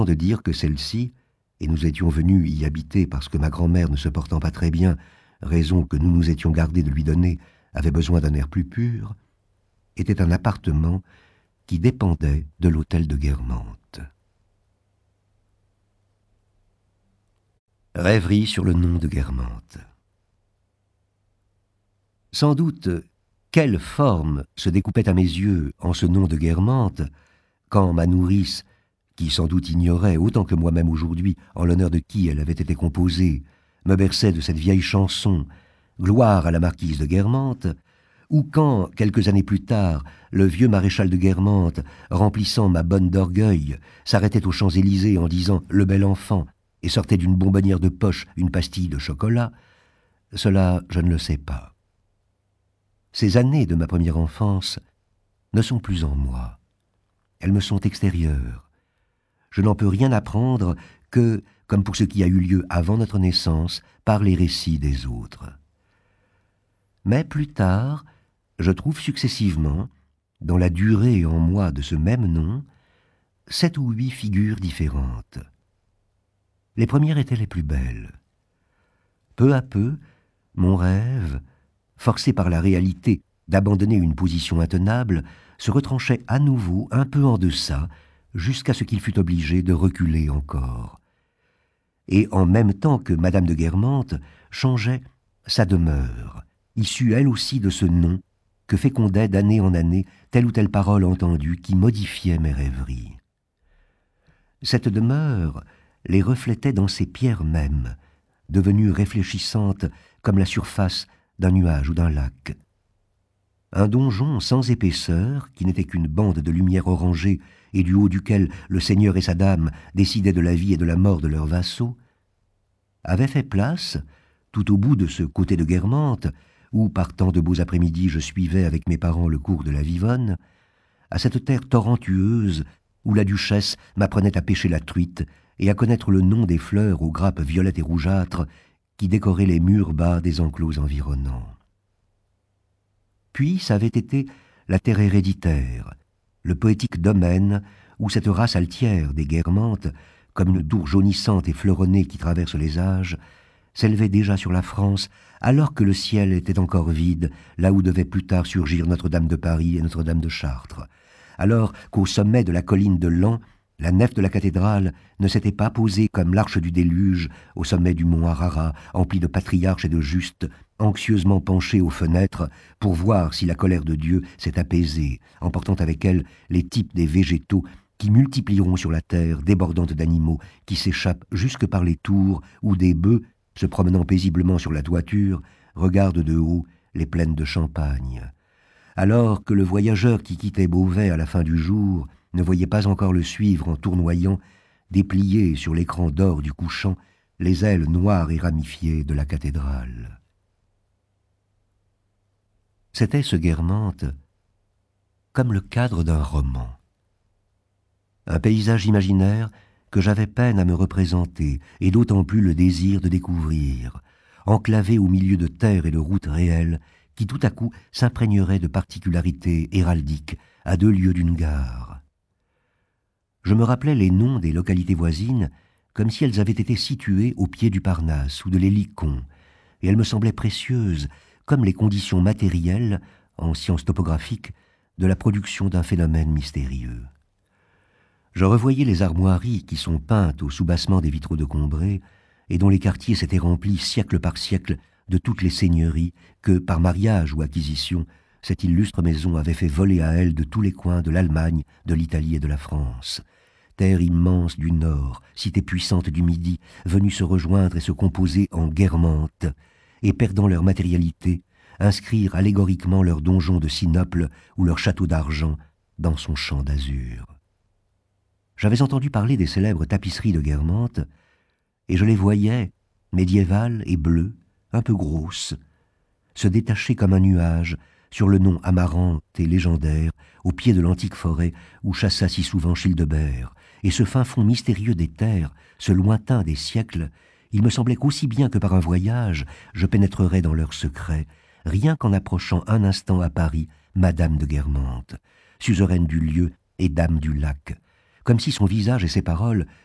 de dire que celle-ci, et nous étions venus y habiter parce que ma grand-mère ne se portant pas très bien, raison que nous nous étions gardés de lui donner, avait besoin d'un air plus pur, était un appartement qui dépendait de l'hôtel de Guermantes. Rêverie sur le nom de Guermantes. Sans doute, quelle forme se découpait à mes yeux en ce nom de Guermantes, quand ma nourrice, qui sans doute ignorait, autant que moi-même aujourd'hui, en l'honneur de qui elle avait été composée, me berçait de cette vieille chanson « Gloire à la marquise de Guermantes », ou quand, quelques années plus tard, le vieux maréchal de Guermantes, remplissant ma bonne d'orgueil, s'arrêtait aux Champs-Élysées en disant « Le bel enfant » et sortait d'une bonbonnière de poche une pastille de chocolat, cela je ne le sais pas. Ces années de ma première enfance ne sont plus en moi. Elles me sont extérieures. Je n'en peux rien apprendre que, comme pour ce qui a eu lieu avant notre naissance, par les récits des autres. Mais plus tard, je trouve successivement, dans la durée en moi de ce même nom, 7 ou 8 figures différentes. Les premières étaient les plus belles. Peu à peu, mon rêve, forcé par la réalité d'abandonner une position intenable, se retranchait à nouveau un peu en deçà, jusqu'à ce qu'il fût obligé de reculer encore. Et en même temps que Madame de Guermantes changeait sa demeure, issue elle aussi de ce nom que fécondait d'année en année telle ou telle parole entendue qui modifiait mes rêveries. Cette demeure les reflétait dans ces pierres mêmes, devenues réfléchissantes comme la surface d'un nuage ou d'un lac. Un donjon sans épaisseur, qui n'était qu'une bande de lumière orangée et du haut duquel le seigneur et sa dame décidaient de la vie et de la mort de leurs vassaux, avait fait place, tout au bout de ce côté de Guermantes, où par tant de beaux après-midi je suivais avec mes parents le cours de la Vivonne, à cette terre torrentueuse où la duchesse m'apprenait à pêcher la truite et à connaître le nom des fleurs aux grappes violettes et rougeâtres qui décoraient les murs bas des enclos environnants. Puis ça avait été la terre héréditaire, le poétique domaine où cette race altière des Guermantes, comme une tour jaunissante et fleuronnée qui traverse les âges, s'élevait déjà sur la France alors que le ciel était encore vide, là où devaient plus tard surgir Notre-Dame de Paris et Notre-Dame de Chartres, alors qu'au sommet de la colline de Laon, la nef de la cathédrale ne s'était pas posée comme l'arche du déluge au sommet du mont Ararat, empli de patriarches et de justes, anxieusement penchés aux fenêtres pour voir si la colère de Dieu s'est apaisée, emportant avec elle les types des végétaux qui multiplieront sur la terre débordantes d'animaux qui s'échappent jusque par les tours où des bœufs, se promenant paisiblement sur la toiture, regardent de haut les plaines de Champagne. Alors que le voyageur qui quittait Beauvais à la fin du jour ne voyait pas encore le suivre en tournoyant, déplié sur l'écran d'or du couchant, les ailes noires et ramifiées de la cathédrale. C'était ce Guermantes comme le cadre d'un roman. Un paysage imaginaire que j'avais peine à me représenter, et d'autant plus le désir de découvrir, enclavé au milieu de terres et de routes réelles, qui tout à coup s'imprégnerait de particularités héraldiques à 2 lieues d'une gare. Je me rappelais les noms des localités voisines comme si elles avaient été situées au pied du Parnasse ou de l'Hélicon, et elles me semblaient précieuses comme les conditions matérielles, en sciences topographiques, de la production d'un phénomène mystérieux. Je revoyais les armoiries qui sont peintes au soubassement des vitraux de Combray et dont les quartiers s'étaient remplis siècle par siècle de toutes les seigneuries que, par mariage ou acquisition, cette illustre maison avait fait voler à elle de tous les coins de l'Allemagne, de l'Italie et de la France. Terre immense du Nord, cité puissante du Midi, venue se rejoindre et se composer en Guermantes, et perdant leur matérialité, inscrire allégoriquement leurs donjons de Sinople ou leurs châteaux d'argent dans son champ d'azur. J'avais entendu parler des célèbres tapisseries de Guermantes, et je les voyais, médiévales et bleues, un peu grosses, se détacher comme un nuage sur le nom amarante et légendaire, au pied de l'antique forêt où chassa si souvent Childebert, et ce fin fond mystérieux des terres, ce lointain des siècles, il me semblait qu'aussi bien que par un voyage, je pénétrerais dans leurs secrets, rien qu'en approchant un instant à Paris Madame de Guermantes, suzeraine du lieu et dame du lac, comme si son visage et ses paroles